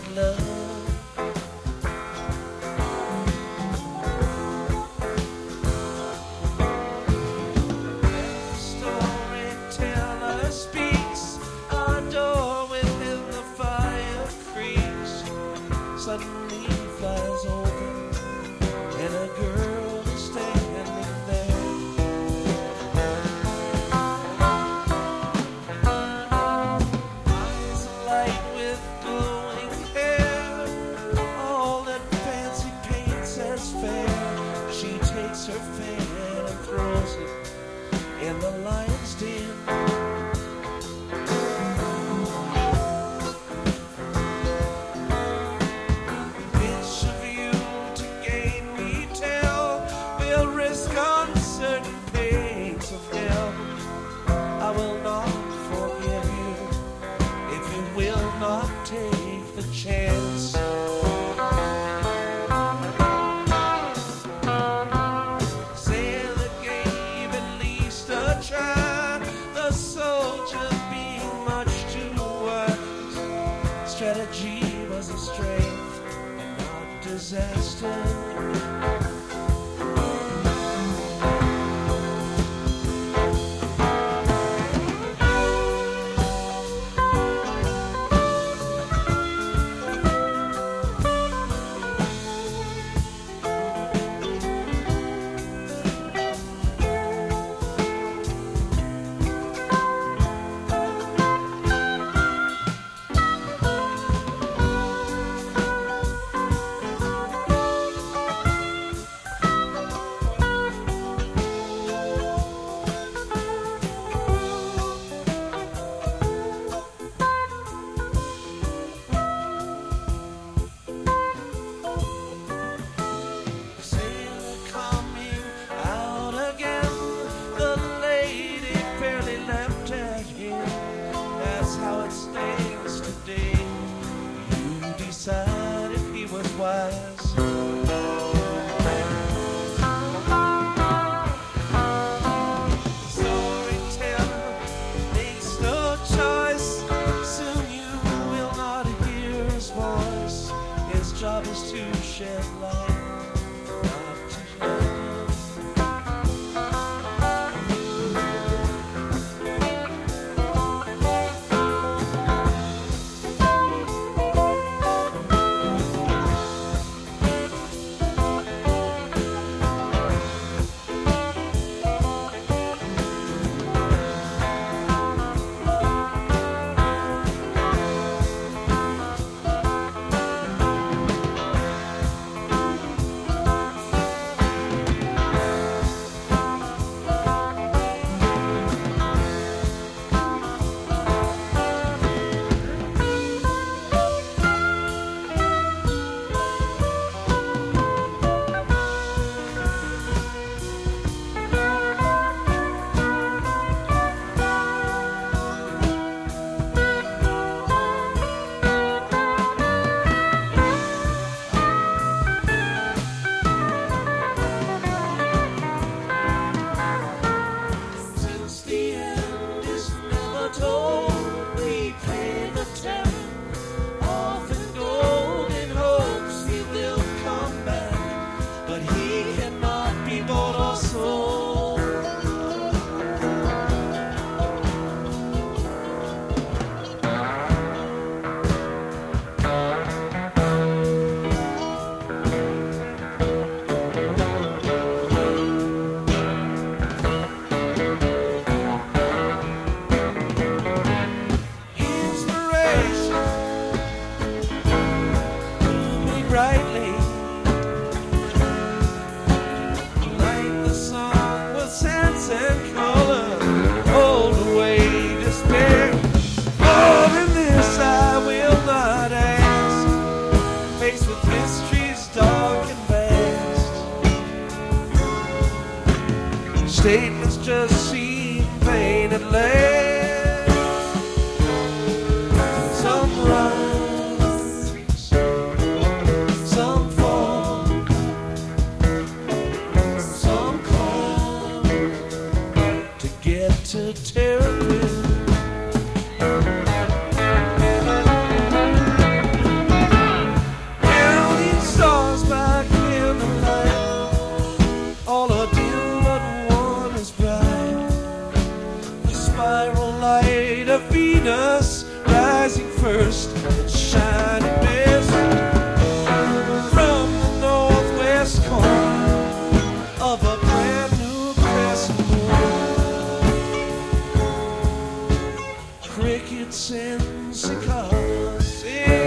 love. Storyteller speaks, a door within the fire creaks. Suddenly flies open, and a girl is standing there. Eyes alight with glowing hair, all that fancy paints as fair. She takes her fan and throws it in the lion's den. Which of you to gain me tell will risk uncertain pains of hell? I will not forgive you if you will not take the chance. Sailor gave at least a try, the soldier being much too wise. Strategy was a strength, not disaster. Sailor coming out again, the lady fairly left at him. That's how it stands today. You decide if he was wise. Storyteller makes no choice. Soon you will not hear his voice. His job is to shed light, not to love. Since the end is never told, we play the terror, often gold in hopes he will come back, but he cannot be bought or sold. Inspiration moving brightly, like the song with sense and color. Hold away despair. More than this I will not ask. Faced with mysteries dark and vast, statements just seem vain at last. Some rise, some fall, some call to get to terror. light of Venus rising first and shining best from the northwest corner of a brand new crescent moon. Crickets and cicadas sing